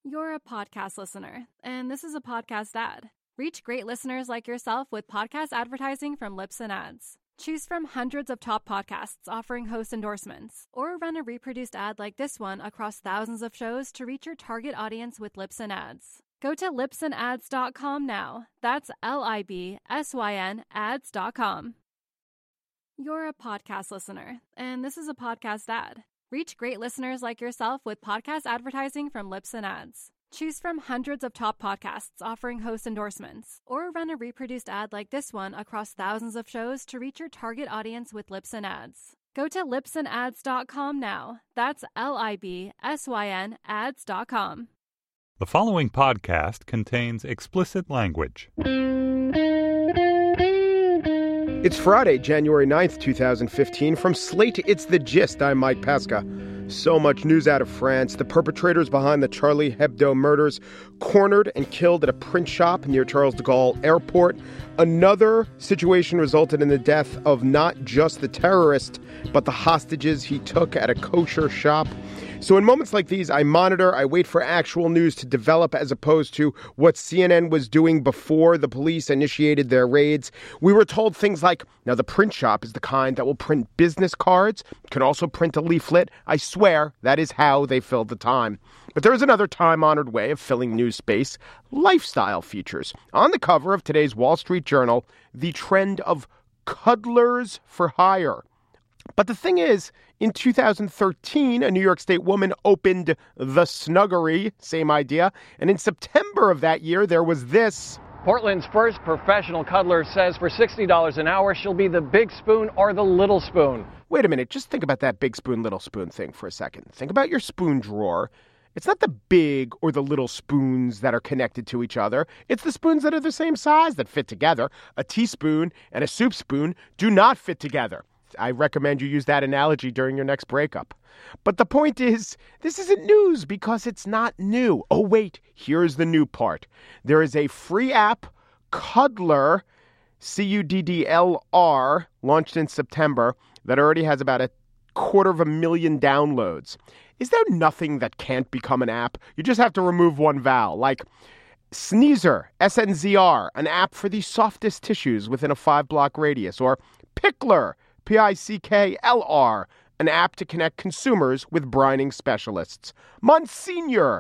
You're a podcast listener, and this is a podcast ad. Reach great listeners like yourself with podcast advertising from Libsyn Ads. Choose from hundreds of top podcasts offering host endorsements, or run a reproduced ad like this one across thousands of shows to reach your target audience with Libsyn Ads. Go to libsynads.com now. That's LIBSYN ads.com. You're a podcast listener, and this is a podcast ad. Reach great listeners like yourself with podcast advertising from Libsyn Ads. Choose from hundreds of top podcasts offering host endorsements, or run a reproduced ad like this one across thousands of shows to reach your target audience with Libsyn Ads. Go to libsynads.com now. That's LIBSYN ads.com. The following podcast contains explicit language. It's Friday, January 9th, 2015. From Slate, it's The Gist. I'm Mike Pesca. So much news out of France. The perpetrators behind the Charlie Hebdo murders cornered and killed at a print shop near Charles de Gaulle Airport. Another situation resulted in the death of not just the terrorist, but the hostages he took at a kosher shop. So in moments like these, I monitor, I wait for actual news to develop as opposed to what CNN was doing before the police initiated their raids. We were told things like, now the print shop is the kind that will print business cards, can also print a leaflet. I swear that is how they filled the time. But there is another time-honored way of filling news space, lifestyle features. On the cover of today's Wall Street Journal, the trend of cuddlers for hire. But the thing is, in 2013, a New York State woman opened The Snuggery, same idea. And in September of that year, there was this. Portland's first professional cuddler says for $60 an hour, she'll be the big spoon or the little spoon. Wait a minute. Just think about that big spoon, little spoon thing for a second. Think about your spoon drawer. It's not the big or the little spoons that are connected to each other. It's the spoons that are the same size that fit together. A teaspoon and a soup spoon do not fit together. I recommend you use that analogy during your next breakup. But the point is, this isn't news because it's not new. Oh, wait, here's the new part. There is a free app, Cuddler, Cuddlr, launched in September, that already has about 250,000 downloads. Is there nothing that can't become an app? You just have to remove one vowel, like Sneezer, SNZR, an app for the softest tissues within a 5-block radius, or Pickler, Pickler, an app to connect consumers with brining specialists. Monsignor,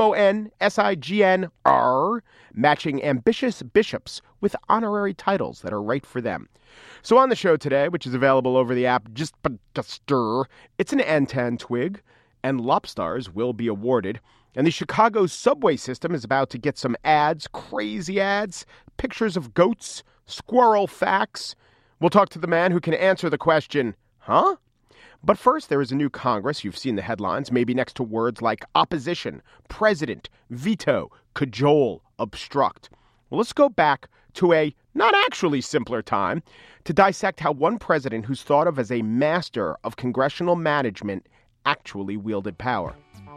MONSIGNR, matching ambitious bishops with honorary titles that are right for them. So on the show today, which is available over the app Just Stir, it's an Antan twig, and Lobstars will be awarded. And the Chicago subway system is about to get some ads, crazy ads, pictures of goats, squirrel facts. We'll talk to the man who can answer the question, huh? But first, there is a new Congress. You've seen the headlines, maybe next to words like opposition, president, veto, cajole, obstruct. Well, let's go back to a not actually simpler time to dissect how one president who's thought of as a master of congressional management actually wielded power.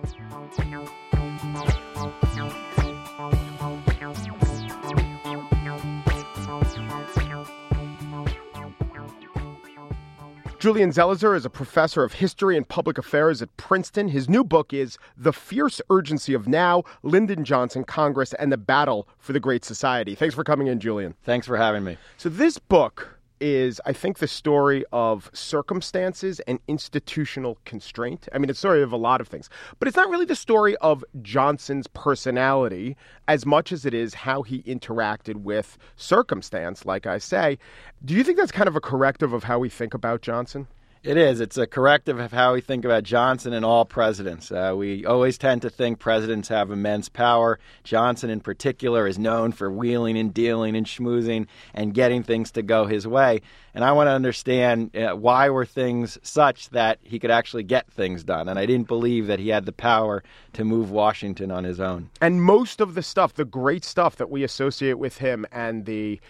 Julian Zelizer is a professor of history and public affairs at Princeton. His new book is The Fierce Urgency of Now, Lyndon Johnson, Congress, and the Battle for the Great Society. Thanks for coming in, Julian. Thanks for having me. So this book is, I think, the story of circumstances and institutional constraint. I mean, it's the story of a lot of things. But it's not really the story of Johnson's personality as much as it is how he interacted with circumstance, like I say. Do you think that's kind of a corrective of how we think about Johnson? It is. It's a corrective of how we think about Johnson and all presidents. We always tend to think presidents have immense power. Johnson in particular is known for wheeling and dealing and schmoozing and getting things to go his way. And I want to understand why were things such that he could actually get things done. And I didn't believe that he had the power to move Washington on his own. And most of the stuff, the great stuff that we associate with him and the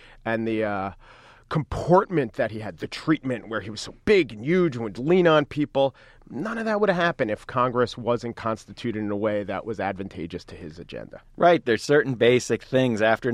comportment that he had, the treatment where he was so big and huge and would lean on people, none of that would have happened if Congress wasn't constituted in a way that was advantageous to his agenda. Right. There's certain basic things. After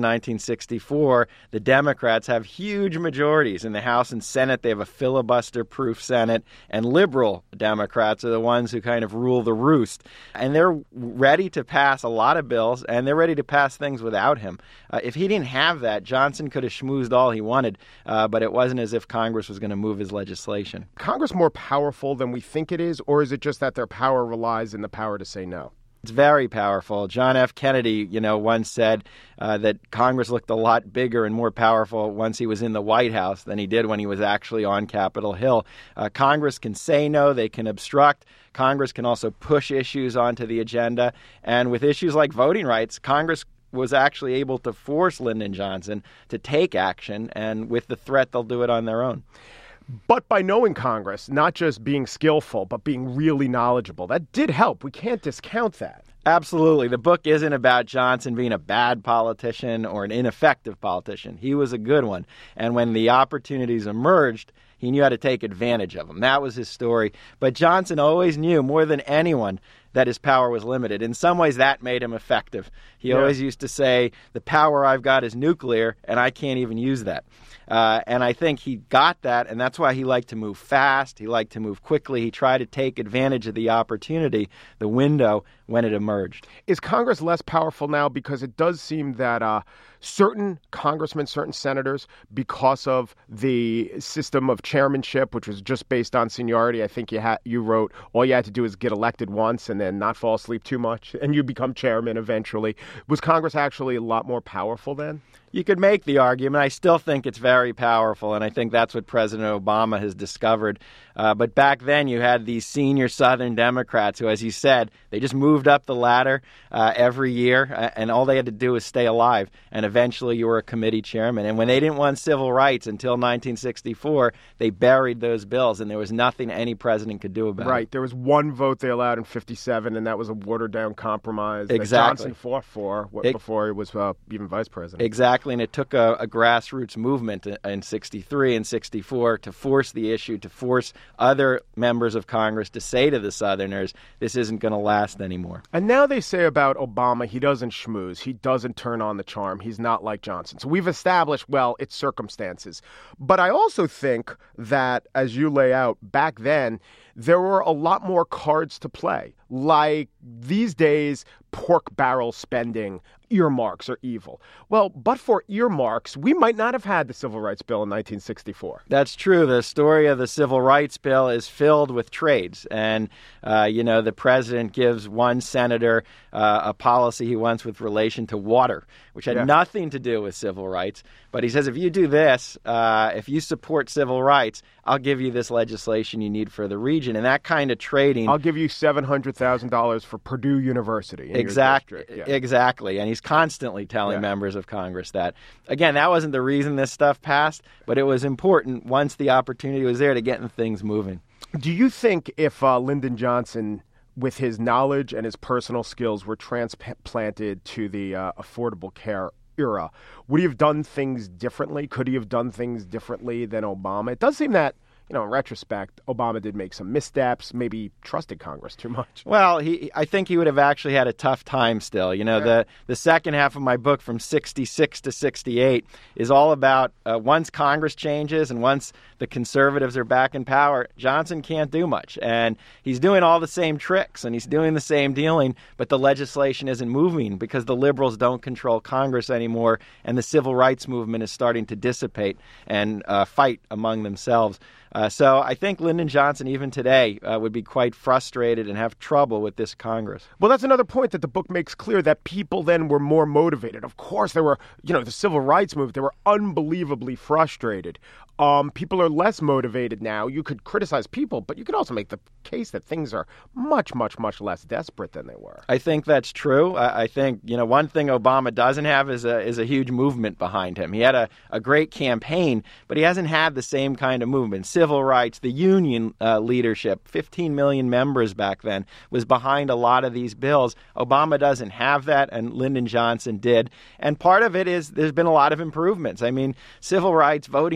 1964, the Democrats have huge majorities in the House and Senate. They have a filibuster-proof Senate, and liberal Democrats are the ones who kind of rule the roost. And they're ready to pass a lot of bills, and they're ready to pass things without him. If he didn't have that, Johnson could have schmoozed all he wanted, but it wasn't as if Congress was going to move his legislation. Congress more powerful than we think it is, or is it just that their power relies in the power to say no? It's very powerful. John F. Kennedy, once said that Congress looked a lot bigger and more powerful once he was in the White House than he did when he was actually on Capitol Hill. Congress can say no. They can obstruct. Congress can also push issues onto the agenda. And with issues like voting rights, Congress was actually able to force Lyndon Johnson to take action. And with the threat, they'll do it on their own. But by knowing Congress, not just being skillful, but being really knowledgeable, that did help. We can't discount that. Absolutely. The book isn't about Johnson being a bad politician or an ineffective politician. He was a good one. And when the opportunities emerged, he knew how to take advantage of them. That was his story. But Johnson always knew more than anyone that his power was limited. In some ways, that made him effective. He always used to say, the power I've got is nuclear, and I can't even use that. And I think he got that, and that's why he liked to move fast. He liked to move quickly. He tried to take advantage of the opportunity, the window, when it emerged. Is Congress less powerful now? Because it does seem that certain congressmen, certain senators, because of the system of chairmanship, which was just based on seniority, I think you wrote, all you had to do is get elected once and then not fall asleep too much, and you become chairman eventually. Was Congress actually a lot more powerful then? You could make the argument. I still think it's very powerful, and I think that's what President Obama has discovered. But back then, you had these senior Southern Democrats who, as you said, they just moved up the ladder every year, and all they had to do was stay alive. And eventually, you were a committee chairman. And when they didn't want civil rights until 1964, they buried those bills, and there was nothing any president could do about it. Right. There was one vote they allowed in 1957, and that was a watered-down compromise that Johnson fought for before he was even vice president. Exactly. And it took a grassroots movement in 63 and 64 to force the issue, to force other members of Congress to say to the Southerners, this isn't going to last anymore. And now they say about Obama, he doesn't schmooze. He doesn't turn on the charm. He's not like Johnson. So we've established, well, it's circumstances. But I also think that, as you lay out, back then, there were a lot more cards to play. Like these days, pork barrel spending, earmarks are evil. Well, but for earmarks, we might not have had the Civil Rights Bill in 1964. That's true. The story of the Civil Rights Bill is filled with trades. And, the president gives one senator a policy he wants with relation to water, which had nothing to do with civil rights. But he says, if you do this, if you support civil rights, I'll give you this legislation you need for the region. And that kind of trading. I'll give you $700,000 for Purdue University. Exactly. And he's constantly telling members of Congress that. Again, that wasn't the reason this stuff passed, but it was important once the opportunity was there to get things moving. Do you think if Lyndon Johnson, with his knowledge and his personal skills, were transplanted to the Affordable Care era, would he have done things differently? Could he have done things differently than Obama? It does seem that, in retrospect, Obama did make some missteps, maybe trusted Congress too much. Well, I think he would have actually had a tough time still. The second half of my book from 66 to 68 is all about once Congress changes and once the conservatives are back in power, Johnson can't do much. And he's doing all the same tricks and he's doing the same dealing, but the legislation isn't moving because the liberals don't control Congress anymore and the civil rights movement is starting to dissipate and fight among themselves. So I think Lyndon Johnson, even today, would be quite frustrated and have trouble with this Congress. Well, that's another point that the book makes clear, that people then were more motivated. Of course, there were, the civil rights movement, they were unbelievably frustrated. People are less motivated now. You could criticize people, but you could also make the case that things are much, much, much less desperate than they were. I think that's true. I think, one thing Obama doesn't have is a huge movement behind him. He had a great campaign, but he hasn't had the same kind of movement. Civil rights, the union leadership, 15 million members back then, was behind a lot of these bills. Obama doesn't have that, and Lyndon Johnson did. And part of it is there's been a lot of improvements. I mean, civil rights, voting rights, they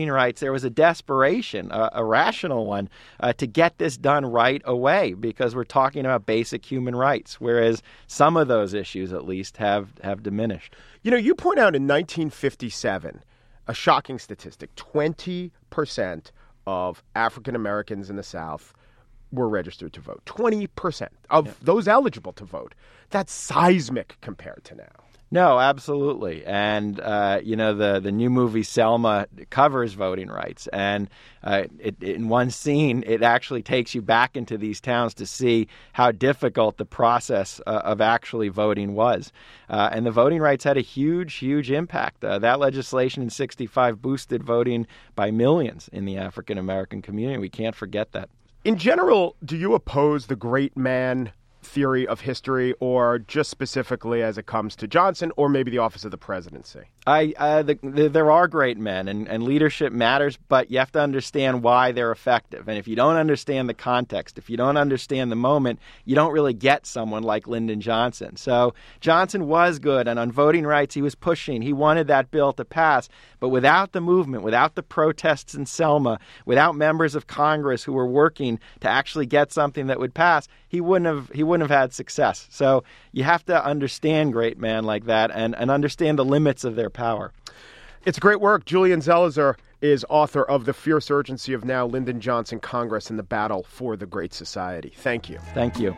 there was a desperation, a rational one, to get this done right away, because we're talking about basic human rights, whereas some of those issues, at least, have diminished. You know, you point out in 1957, a shocking statistic, 20% of African Americans in the South were registered to vote. 20% of those eligible to vote. That's seismic compared to now. No, absolutely. And, the new movie Selma covers voting rights. And in one scene, it actually takes you back into these towns to see how difficult the process of actually voting was. And the voting rights had a huge, huge impact. That legislation in 65 boosted voting by millions in the African American community. We can't forget that. In general, do you oppose the great man theory of history, or just specifically as it comes to Johnson, or maybe the office of the presidency? There are great men, and leadership matters, but you have to understand why they're effective. And if you don't understand the context, if you don't understand the moment, you don't really get someone like Lyndon Johnson. So Johnson was good, and on voting rights, he was pushing. He wanted that bill to pass. But without the movement, without the protests in Selma, without members of Congress who were working to actually get something that would pass, he wouldn't have had success. So you have to understand great men like that and understand the limits of their power. It's great work. Julian Zelizer is author of The Fierce Urgency of Now Lyndon Johnson, Congress, and the Battle for the Great Society. Thank you. Thank you.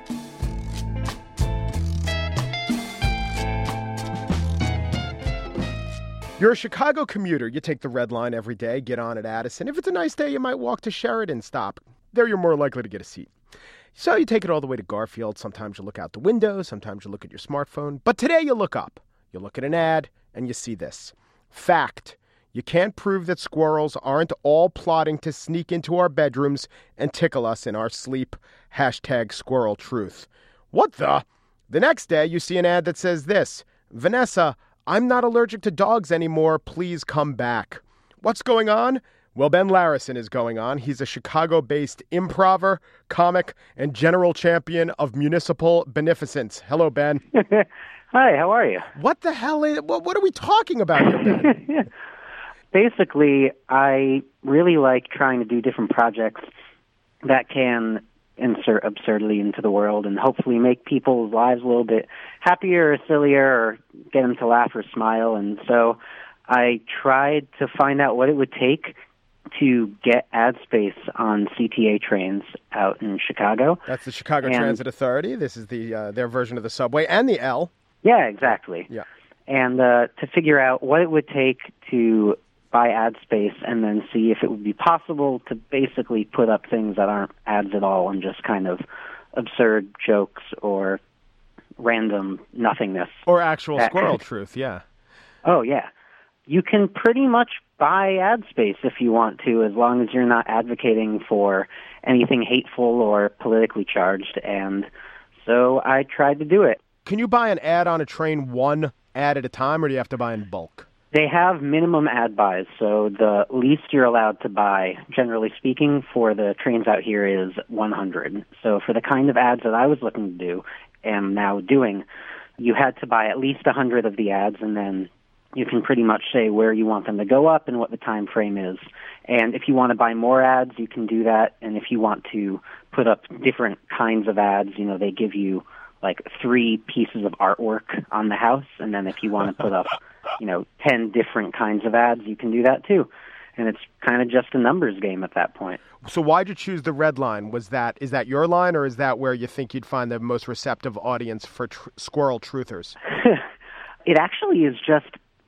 You're a Chicago commuter. You take the Red Line every day, get on at Addison. If it's a nice day, you might walk to Sheridan stop. There you're more likely to get a seat. So you take it all the way to Garfield. Sometimes you look out the window. Sometimes you look at your smartphone. But today you look up. You look at an ad and you see this. Fact. You can't prove that squirrels aren't all plotting to sneak into our bedrooms and tickle us in our sleep. #squirrel truth. What the? The next day you see an ad that says this. Vanessa, I'm not allergic to dogs anymore. Please come back. What's going on? Well, Ben Larison is going on. He's a Chicago-based improver, comic, and general champion of municipal beneficence. Hello, Ben. Hi, how are you? What the hell what are we talking about here, Ben? Basically, I really like trying to do different projects that can insert absurdity into the world and hopefully make people's lives a little bit happier or sillier or get them to laugh or smile. And so I tried to find out what it would take to get ad space on CTA trains out in Chicago. That's the Chicago Transit Authority. This is their version of the subway and the L. Yeah, exactly. Yeah. And to figure out what it would take to buy ad space and then see if it would be possible to basically put up things that aren't ads at all and just kind of absurd jokes or random nothingness. Or actual squirrel truth, yeah. Oh, yeah. You can pretty much buy ad space if you want to, as long as you're not advocating for anything hateful or politically charged. And so I tried to do it. Can you buy an ad on a train one ad at a time, or do you have to buy in bulk? They have minimum ad buys, so the least you're allowed to buy, generally speaking, for the trains out here is 100. So for the kind of ads that I was looking to do and now doing, you had to buy at least 100 of the ads, and then you can pretty much say where you want them to go up and what the time frame is. And if you want to buy more ads, you can do that. And if you want to put up different kinds of ads, they give you like 3 pieces of artwork on the house. And then if you want to put up 10 different kinds of ads, you can do that too. And it's kind of just a numbers game at that point. So why'd you choose the Red Line? Is that your line, or is that where you think you'd find the most receptive audience for squirrel truthers? It actually is just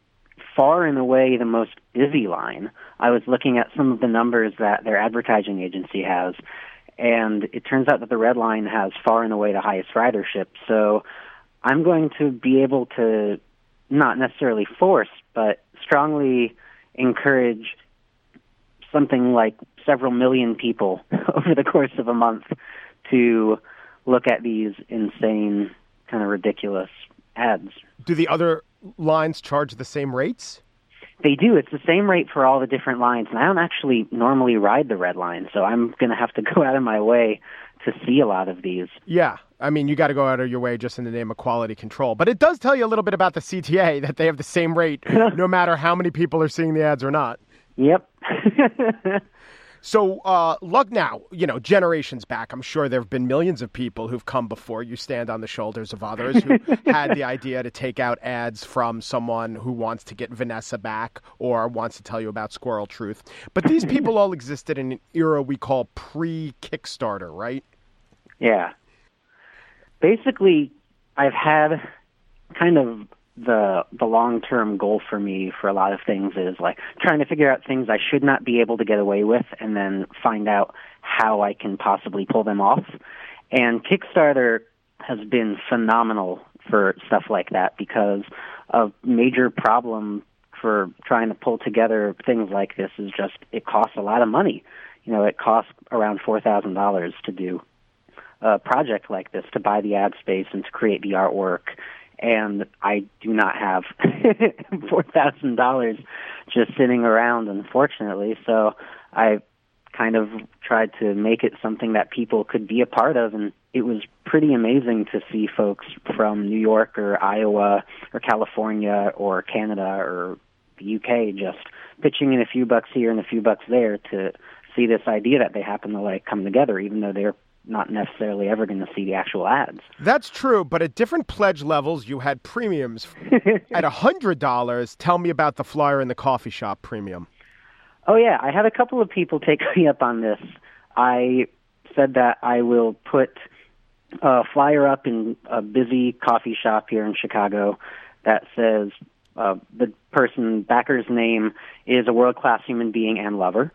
far and away the most busy line. I was looking at some of the numbers that their advertising agency has, and it turns out that the Red Line has far and away the highest ridership. So I'm going to be able to not necessarily force, but strongly encourage something like several million people over the course of a month to look at these insane, kind of ridiculous ads. Do the other lines charge the same rates? They do. It's the same rate for all the different lines, and I don't actually normally ride the Red Line, so I'm going to have to go out of my way to see a lot of these. Yeah. I mean, you got to go out of your way just in the name of quality control. But it does tell you a little bit about the CTA, that they have the same rate no matter how many people are seeing the ads or not. Yep. So, look now, generations back, I'm sure there have been millions of people who've come before you stand on the shoulders of others who had the idea to take out ads from someone who wants to get Vanessa back or wants to tell you about Squirrel Truth. But these people all existed in an era we call pre-Kickstarter, right? Yeah. Basically, I've had kind of the long-term goal for me for a lot of things is like trying to figure out things I should not be able to get away with and then find out how I can possibly pull them off. And Kickstarter has been phenomenal for stuff like that because a major problem for trying to pull together things like this is just it costs a lot of money. It costs around $4,000 to do a project like this, to buy the ad space and to create the artwork. And I do not have $4,000 just sitting around, unfortunately. So I kind of tried to make it something that people could be a part of. And it was pretty amazing to see folks from New York or Iowa or California or Canada or the UK just pitching in a few bucks here and a few bucks there to see this idea that they happen to like come together, even though they're not necessarily ever going to see the actual ads. That's true, but at different pledge levels, you had premiums. At $100, tell me about the flyer in the coffee shop premium. Oh, yeah. I had a couple of people take me up on this. I said that I will put a flyer up in a busy coffee shop here in Chicago that says the backer's name is a world-class human being and lover,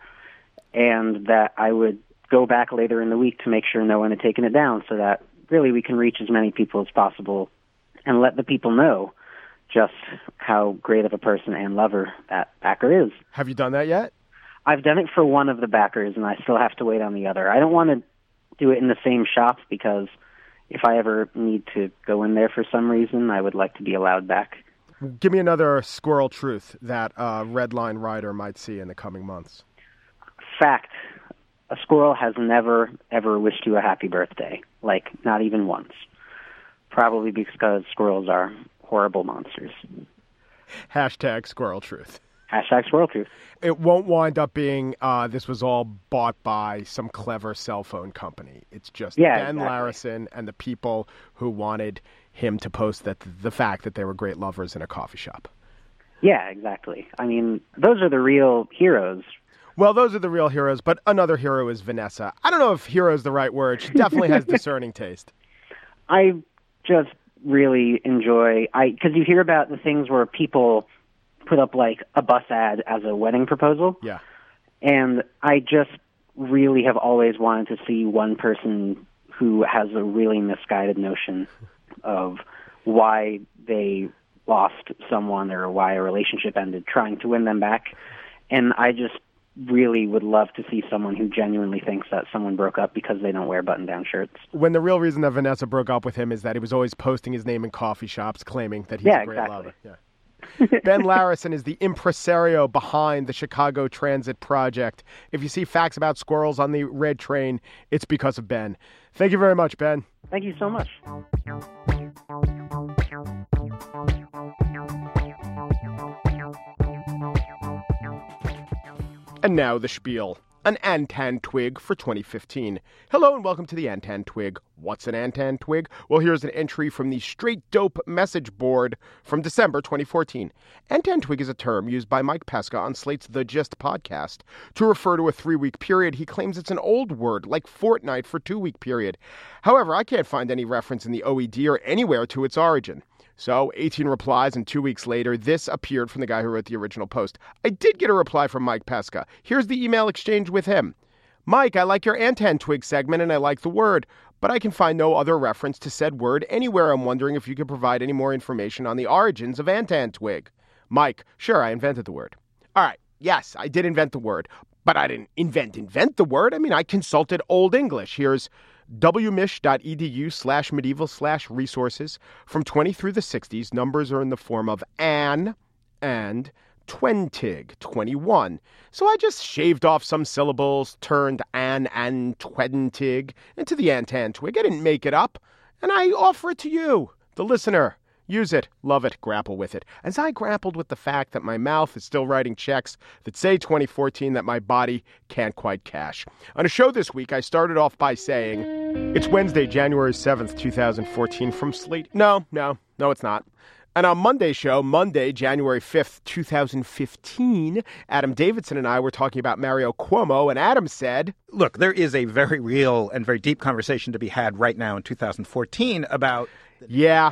and that I would go back later in the week to make sure no one had taken it down so that really we can reach as many people as possible and let the people know just how great of a person and lover that backer is. Have you done that yet? I've done it for one of the backers, and I still have to wait on the other. I don't want to do it in the same shop because if I ever need to go in there for some reason, I would like to be allowed back. Give me another Squirrel Truth that a Red Line rider might see in the coming months. Fact. A squirrel has never, ever wished you a happy birthday. Like, not even once. Probably because squirrels are horrible monsters. Hashtag Squirrel Truth. Hashtag Squirrel Truth. It won't wind up being this was all bought by some clever cell phone company. It's just Ben Larison and the people who wanted him to post the fact that they were great lovers in a coffee shop. Yeah, exactly. I mean, those are the real heroes. Well, those are the real heroes, but another hero is Vanessa. I don't know if hero is the right word. She definitely has discerning taste. I just really enjoy, because you hear about the things where people put up like a bus ad as a wedding proposal. Yeah. And I just really have always wanted to see one person who has a really misguided notion of why they lost someone or why a relationship ended, trying to win them back. And I just really would love to see someone who genuinely thinks that someone broke up because they don't wear button-down shirts. When the real reason that Vanessa broke up with him is that he was always posting his name in coffee shops, claiming that he's a great lover. Yeah. Ben Larison is the impresario behind the Chicago Transit Project. If you see facts about squirrels on the red train, it's because of Ben. Thank you very much, Ben. Thank you so much. And now the spiel. An Antan Twig for 2015. Hello and welcome to the Antan Twig. What's an Antan Twig? Well, here's an entry from the Straight Dope message board from December 2014. Antan Twig is a term used by Mike Pesca on Slate's The Gist podcast to refer to a 3-week period. He claims it's an old word, like fortnight for 2-week period. However, I can't find any reference in the OED or anywhere to its origin. So, 18 replies, and 2 weeks later, this appeared from the guy who wrote the original post. I did get a reply from Mike Pesca. Here's the email exchange with him. Mike, I like your Antan Twig segment, and I like the word, but I can find no other reference to said word anywhere. I'm wondering if you could provide any more information on the origins of Antan Twig. Mike, sure, I invented the word. All right, yes, I did invent the word, but I didn't invent the word. I mean, I consulted Old English. Here's wmich.edu/medieval/resources. From 20 through the 60s, numbers are in the form of an and twentig, 21. So I just shaved off some syllables, turned an and twentig into the Antan Twig. I didn't make it up, and I offer it to you, the listener. Use it, love it, grapple with it. As I grappled with the fact that my mouth is still writing checks that say 2014 that my body can't quite cash. On a show this week, I started off by saying, it's Wednesday, January 7th, 2014 from Slate. No, it's not. And on Monday's show, Monday, January 5th, 2015, Adam Davidson and I were talking about Mario Cuomo, and Adam said, look, there is a very real and very deep conversation to be had right now in 2014 about... Yeah.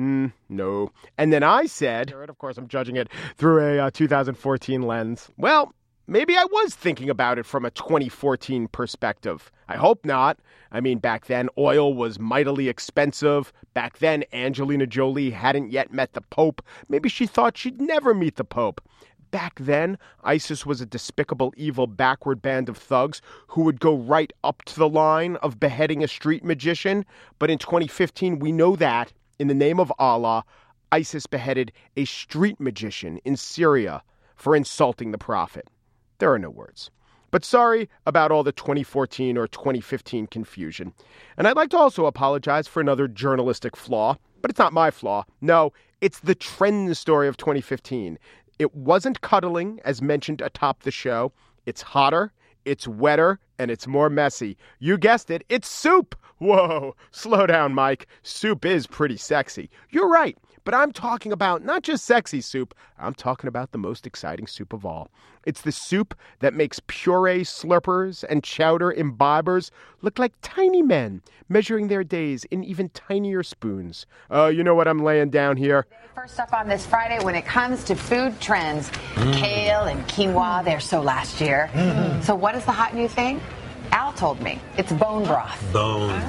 No. And then I said, and of course I'm judging it through a 2014 lens, well, maybe I was thinking about it from a 2014 perspective. I hope not. I mean, back then, oil was mightily expensive. Back then, Angelina Jolie hadn't yet met the Pope. Maybe she thought she'd never meet the Pope. Back then, ISIS was a despicable, evil, backward band of thugs who would go right up to the line of beheading a street magician. But in 2015, we know that, in the name of Allah, ISIS beheaded a street magician in Syria for insulting the prophet. There are no words. But sorry about all the 2014 or 2015 confusion. And I'd like to also apologize for another journalistic flaw, but it's not my flaw. No, it's the trend story of 2015. It wasn't cuddling, as mentioned atop the show. It's hotter, it's wetter, and it's more messy. You guessed it, it's soup. Whoa, slow down, Mike. Soup is pretty sexy. You're right, but I'm talking about not just sexy soup. I'm talking about the most exciting soup of all. It's the soup that makes puree slurpers and chowder imbibers look like tiny men, measuring their days in even tinier spoons. You know what I'm laying down here? First up on this Friday, when it comes to food trends, kale and quinoa, they're so last year. So what is the hot new thing? Al told me it's bone broth. Bone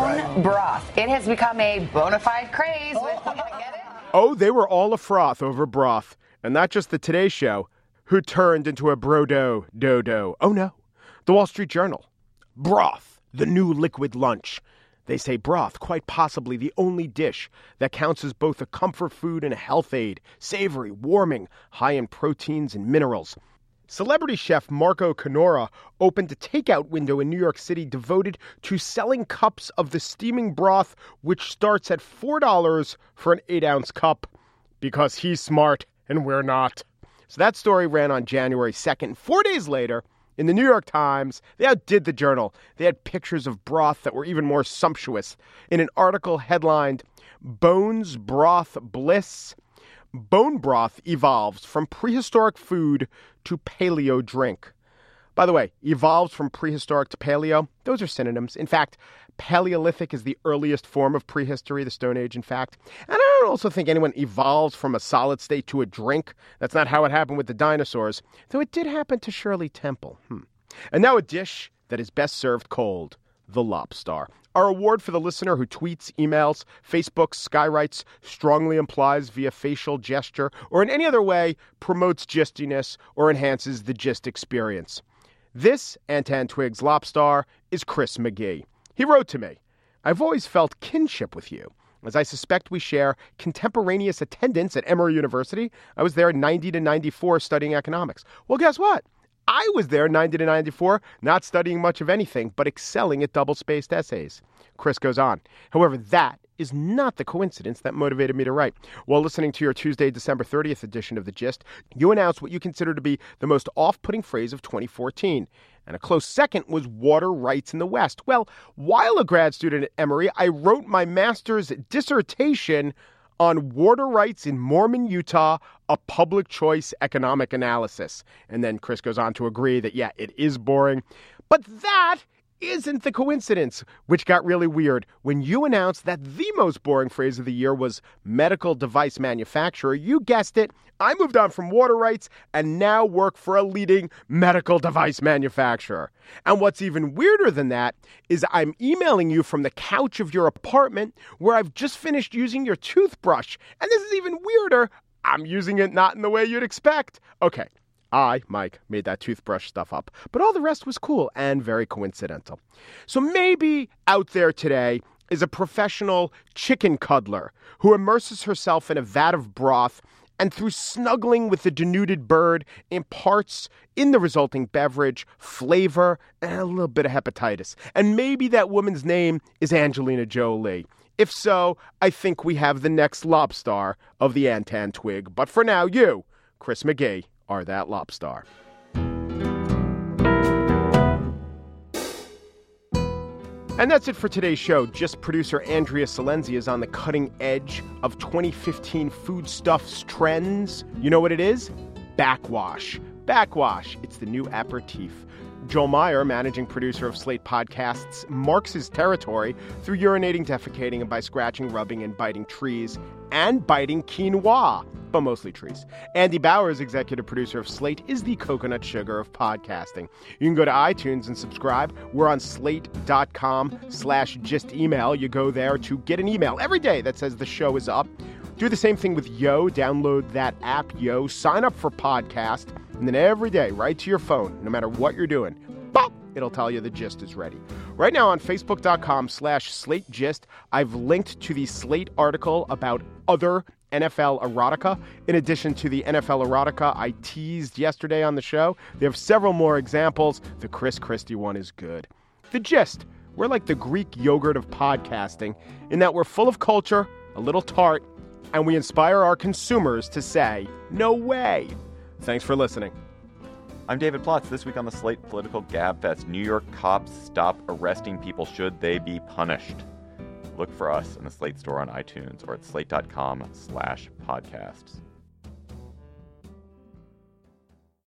broth. It has become a bona fide craze. Get it? Oh, they were all a froth over broth. And not just the Today Show, who turned into a brodo dodo. Oh, no. The Wall Street Journal. Broth, the new liquid lunch. They say broth, quite possibly the only dish that counts as both a comfort food and a health aid. Savory, warming, high in proteins and minerals. Celebrity chef Marco Canora opened a takeout window in New York City devoted to selling cups of the steaming broth, which starts at $4 for an 8-ounce cup, because he's smart and we're not. So that story ran on January 2nd. 4 days later, in the New York Times, they outdid the Journal. They had pictures of broth that were even more sumptuous. In an article headlined, Bones Broth Bliss, bone broth evolves from prehistoric food to paleo drink. By the way, evolves from prehistoric to paleo, those are synonyms. In fact, Paleolithic is the earliest form of prehistory, the Stone Age, in fact. And I don't also think anyone evolves from a solid state to a drink. That's not how it happened with the dinosaurs, though it did happen to Shirley Temple. And now a dish that is best served cold, the Lobstar. Our award for the listener who tweets, emails, Facebooks, skywrites, strongly implies via facial gesture, or in any other way promotes gistiness or enhances the gist experience. This Antan Twiggs Lobstar is Chris McGee. He wrote to me, I've always felt kinship with you, as I suspect we share contemporaneous attendance at Emory University. I was there in 90 to 94 studying economics. Well, guess what? I was there 90 to 94, not studying much of anything, but excelling at double-spaced essays. Chris goes on. However, that is not the coincidence that motivated me to write. While listening to your Tuesday, December 30th edition of The Gist, you announced what you consider to be the most off-putting phrase of 2014. And a close second was water rights in the West. Well, while a grad student at Emory, I wrote my master's dissertation on water rights in Mormon, Utah, a public choice economic analysis. And then Chris goes on to agree that, yeah, it is boring. But that isn't the coincidence, which got really weird when you announced that the most boring phrase of the year was medical device manufacturer. You guessed it. I moved on from water rights and now work for a leading medical device manufacturer. And what's even weirder than that is I'm emailing you from the couch of your apartment where I've just finished using your toothbrush. And this is even weirder. I'm using it not in the way you'd expect. Okay. I, Mike, made that toothbrush stuff up, but all the rest was cool and very coincidental. So maybe out there today is a professional chicken cuddler who immerses herself in a vat of broth and through snuggling with the denuded bird imparts in the resulting beverage flavor and a little bit of hepatitis. And maybe that woman's name is Angelina Jolie. If so, I think we have the next lobstar of the Antan twig. But for now, you, Chris McGee, are that lobstar. And that's it for today's show. Just producer Andrea Silenzi is on the cutting edge of 2015 foodstuffs trends. You know what it is? Backwash. Backwash. It's the new aperitif. Joel Meyer, managing producer of Slate Podcasts, marks his territory through urinating, defecating, and by scratching, rubbing, and biting trees, and biting quinoa, but mostly trees. Andy Bowers, executive producer of Slate, is the coconut sugar of podcasting. You can go to iTunes and subscribe. We're on slate.com/gistemail. You go there to get an email every day that says the show is up. Do the same thing with Yo. Download that app, Yo. Sign up for podcast. And then every day, right to your phone, no matter what you're doing, pop, it'll tell you the gist is ready. Right now on Facebook.com/SlateGist, I've linked to the Slate article about other NFL erotica. In addition to the NFL erotica I teased yesterday on the show, they have several more examples. The Chris Christie one is good. The Gist, we're like the Greek yogurt of podcasting in that we're full of culture, a little tart, and we inspire our consumers to say, no way. Thanks for listening. I'm David Plotz. This week on the Slate Political Gabfest, New York cops stop arresting people should they be punished. Look for us in the Slate store on iTunes or at slate.com/podcasts.